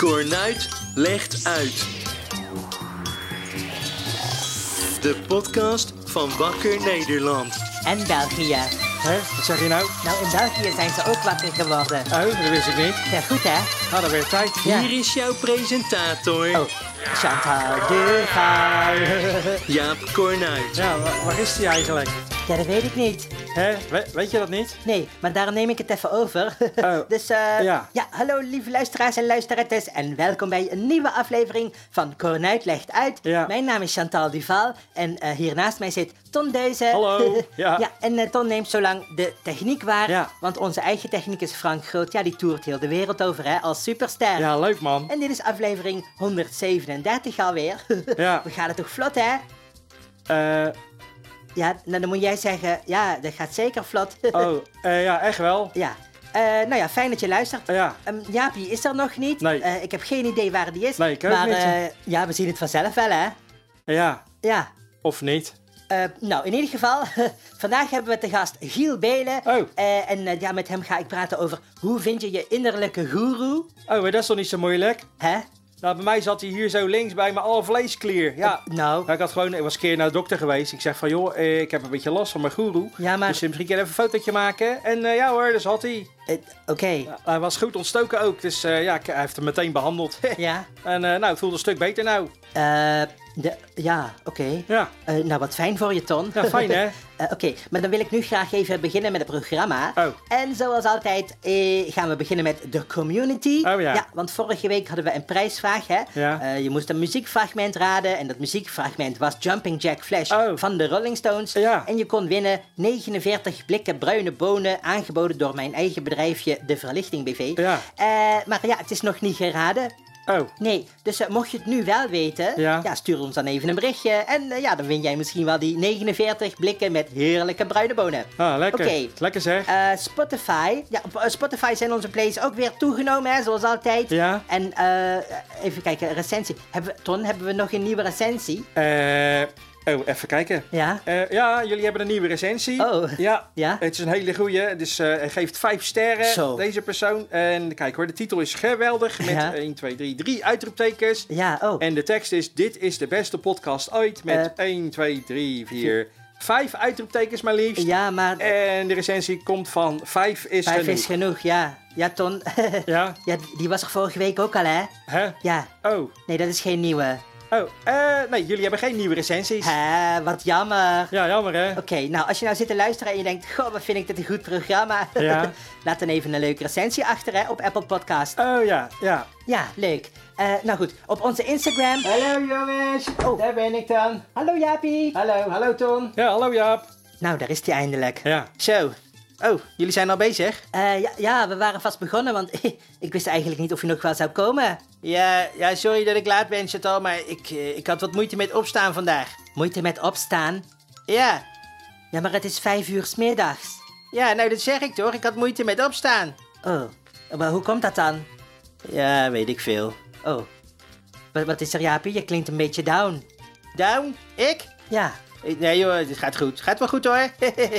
Cornuit legt uit. De podcast van Wakker Nederland. En België. Wat zeg je nou? Nou, in België zijn ze ook wakker geworden. Oh, dat wist ik niet. Ja, goed hè? Nou, dat werd tijd. Ja. Hier is jouw presentator, Oh, Chantal Duval. Jaap Cornuit. Ja, waar is die eigenlijk? Ja, dat weet ik niet. Weet je dat niet? Nee, maar daarom neem ik het even over. Oh, Dus, ja. Hallo lieve luisteraars en luisterarettes en welkom bij een nieuwe aflevering van Cornuit legt uit. Ja. Mijn naam is Chantal Duval en hier naast mij zit Ton Deuze. Hallo. Ja. Ja, en Ton neemt zolang de techniek waar, Ja. want onze eigen technicus Frank Groot, ja, die toert heel de wereld over, hè, als superster. Ja, leuk man. En dit is aflevering 137 alweer. Ja. We gaan het toch vlot, hè? Ja, nou, dan moet jij zeggen, ja, dat gaat zeker vlot. Ja, echt wel. Ja. Nou ja, fijn dat je luistert. Ja. Jaapie is er nog niet. Nee. Ik heb geen idee waar die is. Nee, ik ook maar, niet. ja, we zien het vanzelf wel, hè? Ja, Ja. of niet? Nou, in ieder geval, vandaag hebben we te gast Giel Belen. Oh. En met hem ga ik praten over hoe vind je je innerlijke goeroe. Oh, dat is toch niet zo moeilijk? Hè? Nou, bij mij zat hij hier zo links bij me, alle vleesklier. Ja. Nou, Ik was een keer naar de dokter geweest. Ik zeg van, joh, ik heb een beetje last van mijn goeroe. ja, maar... Dus misschien kan je even een fotootje maken. En ja hoor, dus had hij. Oké. Ja, hij was goed ontstoken ook, dus hij heeft hem meteen behandeld. Ja. En nou, het voelde een stuk beter nou. Ja, oké. Ja, Nou, wat fijn voor je, Ton. ja fijn hè? Oké, maar dan wil ik nu graag even beginnen met het programma. Oh. En zoals altijd gaan we beginnen met de community. Oh ja. Ja, want vorige week hadden we een prijsvraag, hè? Ja. Je moest een muziekfragment raden. En dat muziekfragment was Jumping Jack Flash Oh. van de Rolling Stones. Ja. En je kon winnen 49 blikken bruine bonen, aangeboden door mijn eigen bedrijfje, De Verlichting BV. Ja. Maar ja, het is nog niet geraden. Oh, Nee, dus mocht je het nu wel weten, Ja. stuur ons dan even een berichtje. En dan win jij misschien wel die 49 blikken met heerlijke bruine bonen. lekker. Oké. Lekker zeg. Spotify. Ja, op Spotify zijn onze plays ook weer toegenomen, hè, zoals altijd. Ja. En even kijken, recensie. Hebben we nog een nieuwe recensie? Even kijken. Ja. Ja, jullie hebben een nieuwe recensie. Oh. Ja. Ja? Het is een hele goeie. Dus hij geeft 5 sterren, Zo. deze persoon. En kijk hoor, de titel is geweldig. Met Ja. 1, 2, 3, 3 uitroeptekens. Ja, oh. En de tekst is, dit is de beste podcast ooit. Met 1, 2, 3, 4, 5 uitroeptekens maar liefst. Ja, maar En de recensie komt van 5 is 5 genoeg. is genoeg, ja. Ja, Ton. Ja? Ja, die was er vorige week ook al, hè? Hè? Ja. Oh. Nee, dat is geen nieuwe. Nee, jullie hebben geen nieuwe recensies. Wat jammer. Ja, jammer hè? Oké, nou als je nou zit te luisteren en je denkt, goh, wat vind ik dit een goed programma. Ja. Laat dan even een leuke recensie achter, hè, op Apple Podcast. Oh ja, ja. Ja, leuk. Nou goed, op onze Instagram. Hallo jongens, Oh. daar ben ik dan. Hallo Jaapie. Hallo Ton. Ja, hallo Jaap. Nou, daar is hij eindelijk. Ja. Zo. Oh, jullie zijn al bezig? Ja, we waren vast begonnen, want ik wist eigenlijk niet of je nog wel zou komen. Ja, sorry dat ik laat ben, Chantal, maar ik had wat moeite met opstaan vandaag. Moeite met opstaan? Ja. Ja, maar het is 5 uur 's middags. Ja, nou dat zeg ik toch. Ik had moeite met opstaan. Oh, maar hoe komt dat dan? Ja, weet ik veel. Oh, wat is er Jaapie? Je klinkt een beetje down. Down? Ik? Ja, Nee joh, het gaat goed. Gaat wel goed hoor.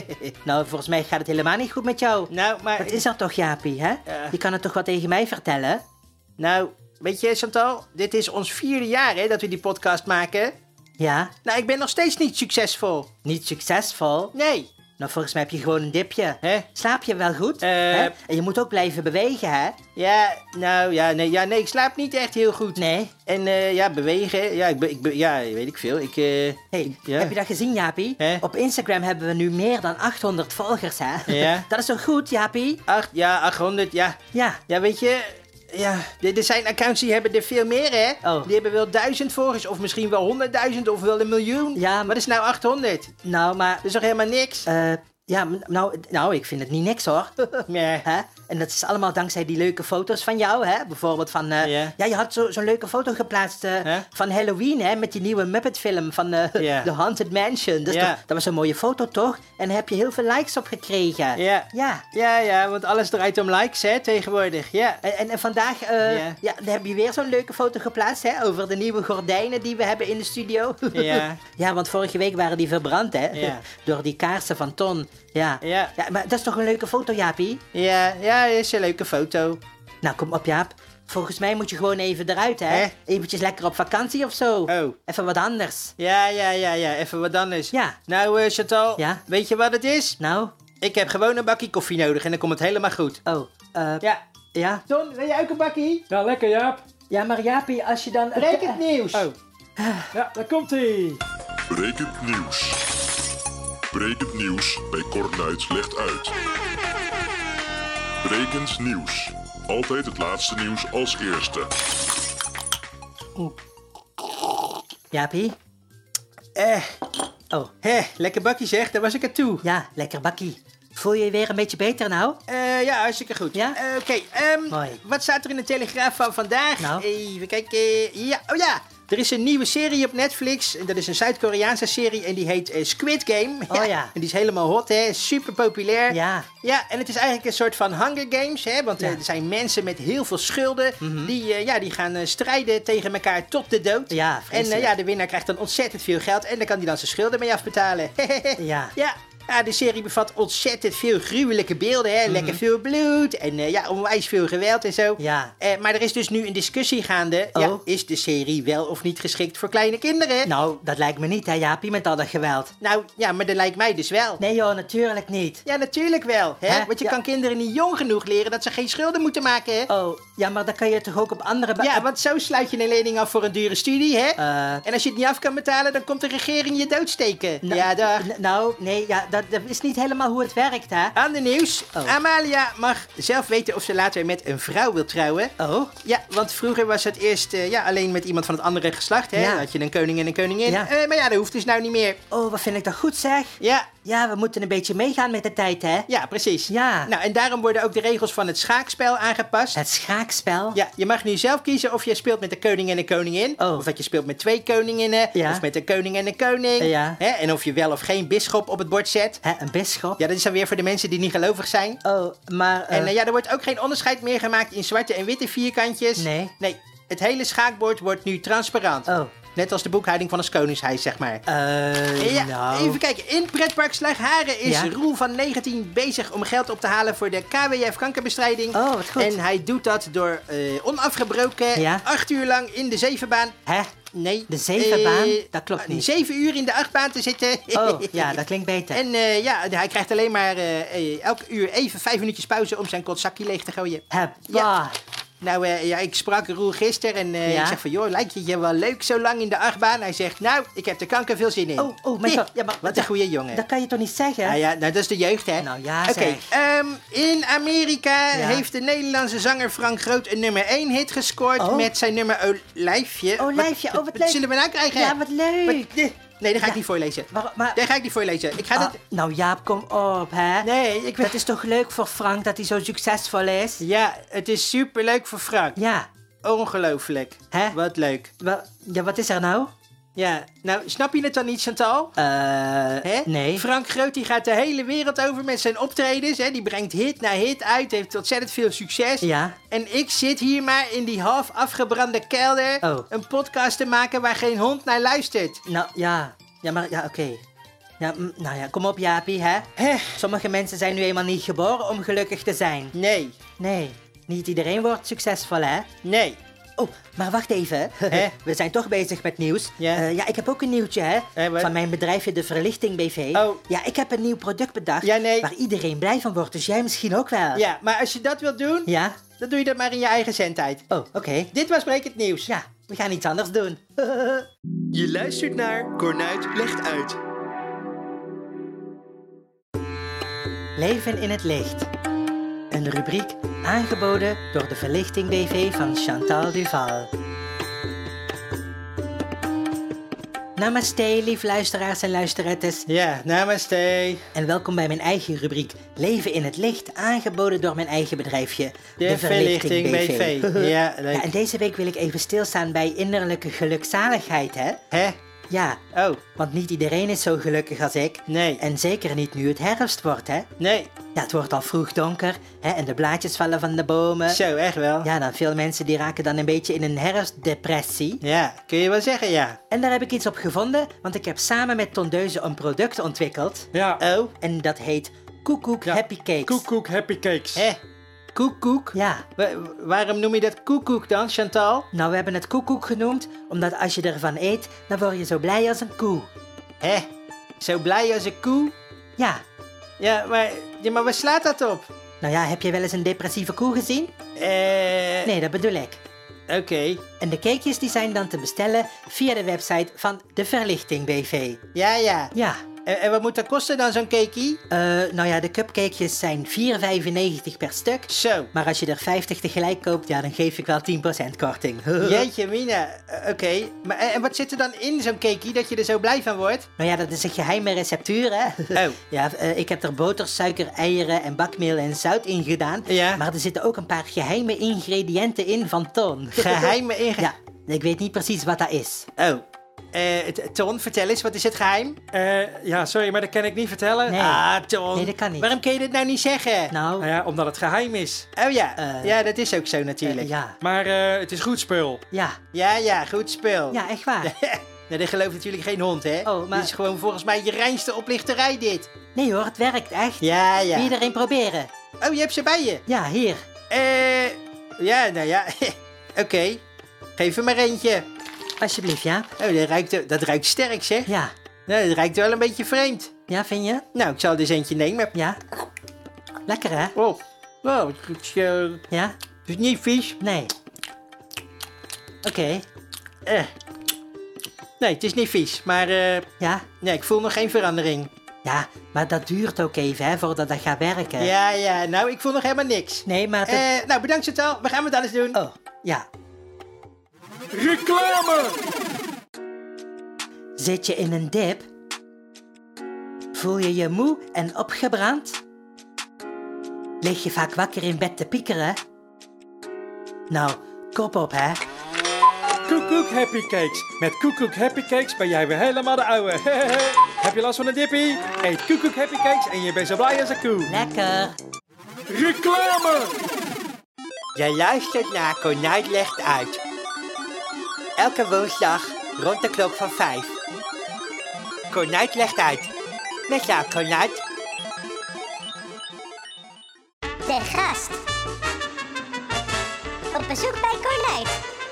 nou volgens mij gaat het helemaal niet goed met jou. Nou, maar... Wat is er toch Jaapie, hè? Je kan het toch wat tegen mij vertellen? Nou, weet je Chantal, dit is ons 4e jaar hè, dat we die podcast maken. Ja, Nou, ik ben nog steeds niet succesvol. niet succesvol. Nee. Nou, volgens mij heb je gewoon een dipje. Hè? Slaap je wel goed? Hè? En je moet ook blijven bewegen, hè? Ja, nou, nee, ik slaap niet echt heel goed. Nee. En bewegen, weet ik veel. Hey, Ja. heb je dat gezien, Jaapie? Hè? Op Instagram hebben we nu meer dan 800 volgers, hè? Ja. Dat is toch goed, Jaapie? 800, ja. Ja. Ja, weet je, ja, er zijn accounts die hebben er veel meer, hè? Oh. Die hebben wel 1000 volgers, of misschien wel 100.000, of wel 1 miljoen. Ja, Maar dat is nou 800. Nou, maar... Dat is toch helemaal niks? Ja, nou, ik vind het niet niks, hoor. Nee. Hè? En dat is allemaal dankzij die leuke foto's van jou, hè? Bijvoorbeeld van... Ja. Ja, je had zo'n leuke foto geplaatst van Halloween, hè? Met die nieuwe Muppet-film van Ja. The Haunted Mansion. Dus Ja. dat was een mooie foto, toch? En daar heb je heel veel likes op gekregen. Ja. Ja. Ja, want alles draait om likes, hè, tegenwoordig. Ja. En vandaag dan heb je weer zo'n leuke foto geplaatst, hè? Over de nieuwe gordijnen die we hebben in de studio. Ja. Ja, want vorige week waren die verbrand, hè? Ja. Door die kaarsen van Ton. Ja. Ja. Ja, maar dat is toch een leuke foto, Jaapie? Ja, is een leuke foto. Nou, kom op, Jaap. volgens mij moet je gewoon even eruit, hè? Hè? Eventjes lekker op vakantie of zo. Oh. Even wat anders. Ja, even wat anders. Ja. Nou, Chantal, Ja? weet je wat het is? Nou? Ik heb gewoon een bakje koffie nodig en dan komt het helemaal goed. Oh, Ja. ja? Ton, wil jij ook een bakkie? Ja, lekker Jaap. Ja, maar Jaapie, als je dan... Breek het nieuws. Oh. Ja, daar komt-ie. Brekend nieuws. Brekend nieuws bij Cornuit legt uit. Brekend nieuws. Altijd het laatste nieuws als eerste. Jaapie? Oh, Lekker bakkie zeg, daar was ik er toe. ja, lekker bakkie. Voel je je weer een beetje beter nou? Ja, hartstikke goed. Ja? Oké, Mooi. wat staat er in de Telegraaf van vandaag? Nou? Even kijken. Ja, oh ja. Er is een nieuwe serie op Netflix. En dat is een Zuid-Koreaanse serie en die heet Squid Game. Oh ja. En die is helemaal hot, hè. Super populair. Ja. Ja, en het is eigenlijk een soort van Hunger Games, hè. Want Ja. er zijn mensen met heel veel schulden. Die gaan strijden tegen elkaar tot de dood. Ja, En vreselijk. de winnaar krijgt dan ontzettend veel geld. En dan kan hij dan zijn schulden mee afbetalen. Ja. Ja, de serie bevat ontzettend veel gruwelijke beelden, hè. Lekker veel bloed en onwijs veel geweld en zo. Ja. Maar er is dus nu een discussie gaande. Oh. Ja, is de serie wel of niet geschikt voor kleine kinderen? Nou, dat lijkt me niet, hè Jaapie, met al dat geweld. Nou, ja, maar dat lijkt mij dus wel. Nee joh, natuurlijk niet. Ja, natuurlijk wel. Hè? Hè? Want je Ja. kan kinderen niet jong genoeg leren dat ze geen schulden moeten maken, hè? Oh, ja, maar dan kan je toch ook op andere... Ja, want zo sluit je een lening af voor een dure studie, hè? En als je het niet af kan betalen, dan komt de regering je doodsteken. Ja, dag. Nou, nee, ja, dat is niet helemaal hoe het werkt, hè? Ander nieuws. Oh. Amalia mag zelf weten of ze later met een vrouw wil trouwen. Oh? Ja, want vroeger was het eerst alleen met iemand van het andere geslacht, hè? Ja. Dan had je een koning en een koningin. Ja. Maar ja, dat hoeft dus nou niet meer. Oh, wat vind ik dat goed, zeg. Ja, Ja, we moeten een beetje meegaan met de tijd, hè? ja, precies. Ja. Nou, en daarom worden ook de regels van het schaakspel aangepast. Het schaakspel? Ja, je mag nu zelf kiezen of je speelt met een koning en een koningin. Oh. Of dat je speelt met 2 koninginnen. Ja. Of met een koning en een koning. Ja. Hè? En of je wel of geen bisschop op het bord zet. Hè, een bisschop? Ja, dat is dan weer voor de mensen die niet gelovig zijn. Oh, maar... En er wordt ook geen onderscheid meer gemaakt in zwarte en witte vierkantjes. Nee. Nee, het hele schaakbord wordt nu transparant. Oh. Net als de boekhouding van ons koningshuis, zeg maar. Ja, nou... even kijken. In pretpark Slagharen is Ja? Roel van 19 bezig om geld op te halen voor de KWF kankerbestrijding. Oh, wat goed. En hij doet dat door onafgebroken Ja? 8 uur lang in de zevenbaan. Hè? Nee. De zevenbaan? Dat klopt niet. 7 uur in de achtbaan te zitten. Oh, ja, dat klinkt beter. En hij krijgt alleen maar elke uur even 5 minuutjes pauze om zijn kotzakje leeg te gooien. Hè, Ja. Nou, ik sprak Roel gisteren en Ja? ik zeg van, joh, lijkt het je wel leuk zo lang in de achtbaan? Hij zegt, nou, ik heb er kanker veel zin in. Oh, mijn god. Ja, maar Wat een goede jongen. Dat kan je toch niet zeggen? Nou ja, nou, dat is de jeugd, hè? Nou ja, Oké, zeg. in Amerika Ja. heeft de Nederlandse zanger Frank Groot een nummer 1 hit gescoord Oh. met zijn nummer Olijfje. Olijfje, oh, wat leuk. Wat zullen we nou krijgen? Ja, wat leuk. Nee, dat ga ik Ja. niet voorlezen. Maar... Dat ga ik niet voorlezen. Ik ga Ah, dat... nou Jaap, kom op, hè? Nee, ik weet... Dat is toch leuk voor Frank dat hij zo succesvol is? Ja, het is superleuk voor Frank. Ja. Ongelooflijk. Hè? Wat leuk. Ja, wat is er nou? Ja, nou, snap je het dan niet, Chantal? Hè? Nee. Frank Groot die gaat de hele wereld over met zijn optredens. Hè? Die brengt hit na hit uit, heeft ontzettend veel succes. Ja. En ik zit hier maar in die half afgebrande kelder Oh. een podcast te maken waar geen hond naar luistert. Nou, ja. Ja, maar, ja, oké. Ja, nou ja, kom op Jaapie, hè? Hè? Sommige mensen zijn nu eenmaal niet geboren om gelukkig te zijn. Nee, Nee, niet iedereen wordt succesvol, hè? nee. Oh, maar wacht even. Hè? We zijn toch bezig met nieuws. Ja. Ja, ik heb ook een nieuwtje, hè? Wat? Van mijn bedrijfje De Verlichting BV. Oh. Ja, ik heb een nieuw product bedacht Ja, nee. waar iedereen blij van wordt. Dus jij misschien ook wel. Ja, maar als je dat wilt doen, Ja? dan doe je dat maar in je eigen zendtijd. Oh, oké. Dit was Brekend Nieuws. Ja, we gaan iets anders doen. Je luistert naar Cornuit legt uit. Leven in het licht. Een rubriek aangeboden door De Verlichting BV van Chantal Duval. Namaste, lief luisteraars en luisterettes. Ja, namaste. En welkom bij mijn eigen rubriek Leven in het licht, aangeboden door mijn eigen bedrijfje, De Verlichting BV. Ja, leuk. Ja, en deze week wil ik even stilstaan bij innerlijke gelukzaligheid, hè? Hè? Ja, Oh, want niet iedereen is zo gelukkig als ik. nee. En zeker niet nu het herfst wordt, hè? Nee. Ja, het wordt al vroeg donker, hè? En de blaadjes vallen van de bomen. Zo, echt wel. Ja, dan veel mensen die raken dan een beetje in een herfstdepressie. Ja, kun je wel zeggen, ja. En daar heb ik iets op gevonden, want ik heb samen met Tondeuze een product ontwikkeld. Ja. Oh, En dat heet Koekoek Ja. Happy Cakes. Koekoek Happy Cakes. hè? Koekoek? Ja. Waarom noem je dat koekoek dan, Chantal? Nou, we hebben het koekoek genoemd, omdat als je ervan eet, dan word je zo blij als een koe. Hè? Zo blij als een koe? Ja. Ja, maar waar slaat dat op? Nou ja, heb je wel eens een depressieve koe gezien? Nee, dat bedoel ik. Oké. En de cakejes die zijn dan te bestellen via de website van de Verlichting BV. Ja. Ja. En wat moet dat kosten dan, zo'n cakeie? Nou ja, de cupcakejes zijn 4,95 per stuk. Zo. Maar als je er 50 tegelijk koopt, ja, dan geef ik wel 10% korting. Jeetje, Mina. Oké. Maar en wat zit er dan in zo'n cakeie dat je er zo blij van wordt? Nou ja, dat is een geheime receptuur, hè. Oh. Ja, ik heb er boter, suiker, eieren en bakmeel en zout in gedaan. Ja. Maar er zitten ook een paar geheime ingrediënten in van Ton. Geheime Ja, ik weet niet precies wat dat is. Oh. Ton, vertel eens, wat is het geheim? Ja, sorry, maar dat kan ik niet vertellen. Nee. Ah, Ton. Nee, dat kan niet. Waarom kun je dit nou niet zeggen? Nou, Nou ja, omdat het geheim is. Oh ja. Ja, dat is ook zo natuurlijk. ja. Maar het is goed spul. Ja. Ja, goed spel. Ja, echt waar. Nou, dat gelooft natuurlijk geen hond, hè? Oh, maar- Dit is gewoon volgens mij je reinste oplichterij, dit. Nee hoor, het werkt echt. Ja. Wil je er een proberen? Oh, je hebt ze bij je? Ja, hier. Ja, nou ja. Oké. Geef er maar eentje. Alsjeblieft, ja? Oh, dat ruikt sterk, zeg. Ja. Nou, dat ruikt wel een beetje vreemd. Ja, vind je? Nou, ik zal er eens eentje nemen. Ja. Lekker, hè? Oh, het Ja? is niet vies. Nee. Oké. Nee, het is niet vies. Maar Ja? nee, ik voel nog geen verandering. Ja, maar dat duurt ook even, hè, voordat dat gaat werken. Ja, nou, ik voel nog helemaal niks. Nee, maar... Nou, bedankt Chantal. We gaan wat anders doen. Oh, ja. Reclame! Zit je in een dip? Voel je je moe en opgebrand? Lig je vaak wakker in bed te piekeren? Nou, kop op, hè. Koekoek Happy Cakes. Met Koekoek Happy Cakes ben jij weer helemaal de ouwe. Heb je last van een dippie? Eet Koekoek Happy Cakes en je bent zo blij als een koe. Lekker. Reclame! Jij luistert naar Konijn legt uit. Elke woensdag rond de klok van 5. Konijn legt uit. Met jou, Konijn. De gast. Op bezoek bij Cornuit.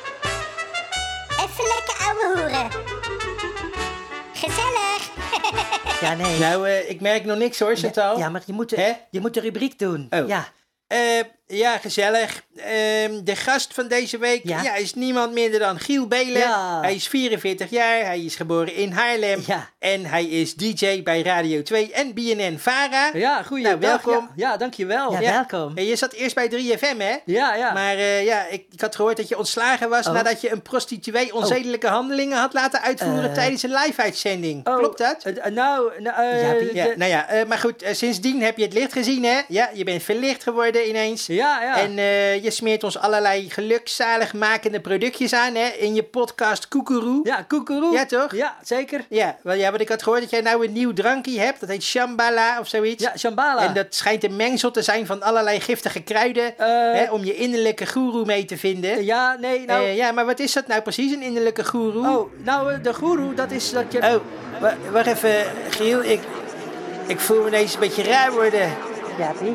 Even lekker ouwe hoeren. Gezellig. Ja, nee. Nou, ik merk nog niks hoor, Chantal. Ja, maar Hè? je moet de rubriek doen. Oh. Ja. Ja, gezellig. De gast van deze week Ja? is niemand minder dan Giel Belen. Ja. Hij is 44 jaar, hij is geboren in Haarlem. Ja. En hij is DJ bij Radio 2 en BNN-Vara. Ja, goeie Nou, dag. welkom. Ja, dankjewel. Ja, welkom. En je zat eerst bij 3FM, hè? Ja. Maar ik had gehoord dat je ontslagen was Oh. nadat je een prostituee onzedelijke handelingen had laten uitvoeren tijdens een live-uitzending. Oh, Klopt dat? Jaapie. Ja, nou ja, maar goed, sindsdien heb je het licht gezien, hè? Ja, je bent verlicht geworden ineens. Ja. En je smeert ons allerlei gelukzaligmakende productjes aan, hè? In je podcast Koekeroe. Ja, koekeroe. Ja, toch? Ja, zeker. Ja, want ik had gehoord dat jij nou een nieuw drankje hebt. Dat heet Shambhala of zoiets. Ja, Shambhala. En dat schijnt een mengsel te zijn van allerlei giftige kruiden. Hè, om je innerlijke goeroe mee te vinden. Ja, nee, nou... Ja, maar wat is dat nou precies, een innerlijke goeroe? Oh, nou, de goeroe, dat is dat je... Oh, wacht even, Giel. Ik voel me ineens een beetje raar worden. Jaapie.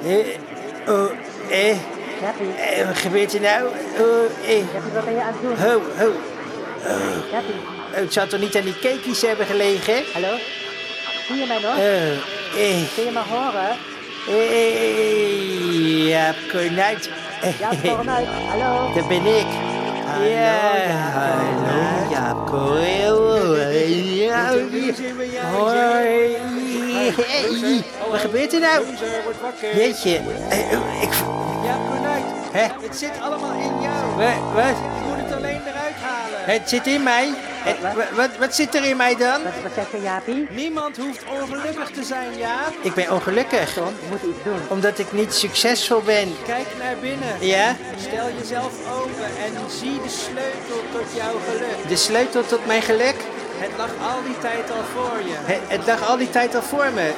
Jaapie. Wat gebeurt er nou? Jaapie, wat ben je aan het doen? Jaapie. Het zou toch niet aan die cakejes hebben gelegen? Hallo? Zie je mij nog? Kun je me horen? Ja, Konijn. Jaap Cornuit. Hallo? Dat ben ik. Hallo, Jaap Hoi. Wat gebeurt er nou? Word wakker. Jeetje. Ja, Cornuit. Hè? Het zit allemaal in jou. Wat? Je moet het alleen eruit halen. Het zit in mij. Wat zit er in mij dan? Wat zeg je, Jaapie? Niemand hoeft ongelukkig te zijn, Jaap. Ik ben ongelukkig. Je moet iets doen. Omdat ik niet succesvol ben. Kijk naar binnen. Ja? Stel jezelf open en zie de sleutel tot jouw geluk. De sleutel tot mijn geluk? Het lag al die tijd al voor je. Het lag al die tijd al voor me.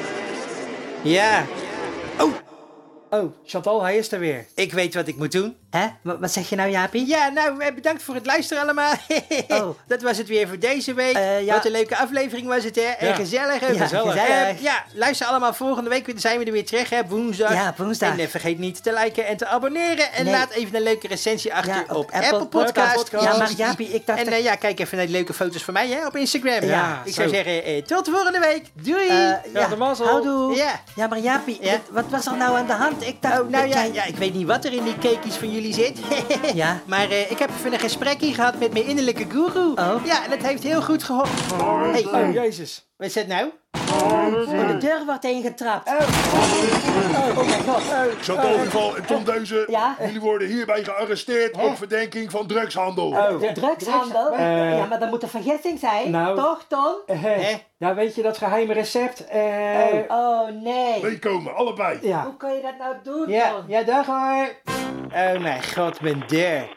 Ja. Oh, Chantal, hij is er weer. Ik weet wat ik moet doen. Hè? Wat zeg je nou, Jaapie? Ja, nou, bedankt voor het luisteren allemaal. Oh. Dat was het weer voor deze week. Ja. Wat een leuke aflevering was het, hè? En Ja. gezellig. Hè? Ja, gezellig. Ja, luister allemaal volgende week. Zijn we er weer terug, hè? Woensdag. Ja, woensdag. En vergeet niet te liken en te abonneren. En Nee. laat even een leuke recensie achter Ja, op op Apple Apple Podcast. Podcast. Ja, maar Jaapie, ik dacht... En kijk even naar die leuke foto's van mij, hè? Op Instagram. Ja, Ik zo. zou zeggen, tot volgende week. Doei! Ja, de mazzel. Houdoe. Ja. Ja, maar Jaapie, Ja. wat was er nou aan de hand? Ik dacht... Oh, nou dat ja, jij- ja, ik weet niet wat er in die cakejes van jullie zit. Ja. Maar ik heb even een gesprekje gehad met mijn innerlijke guru. Oh. Ja, en dat heeft heel goed geholpen. Hey, Oh, jezus. wat is dat nou? Oh, de deur wordt ingetrapt. Oh mijn god. Chantalgeval en Tom Deuze. Ja? Jullie worden hierbij gearresteerd op verdenking van drugshandel. De drugshandel? Ja, maar dat moet een vergissing zijn. Nou. Toch, Ton? Hè? Ja, weet je dat geheime recept? Oh, nee. Meekomen, allebei. Ja. Hoe kan je dat nou doen, Ja, Ton? ja, dag hoor. Oh mijn god, mijn deur.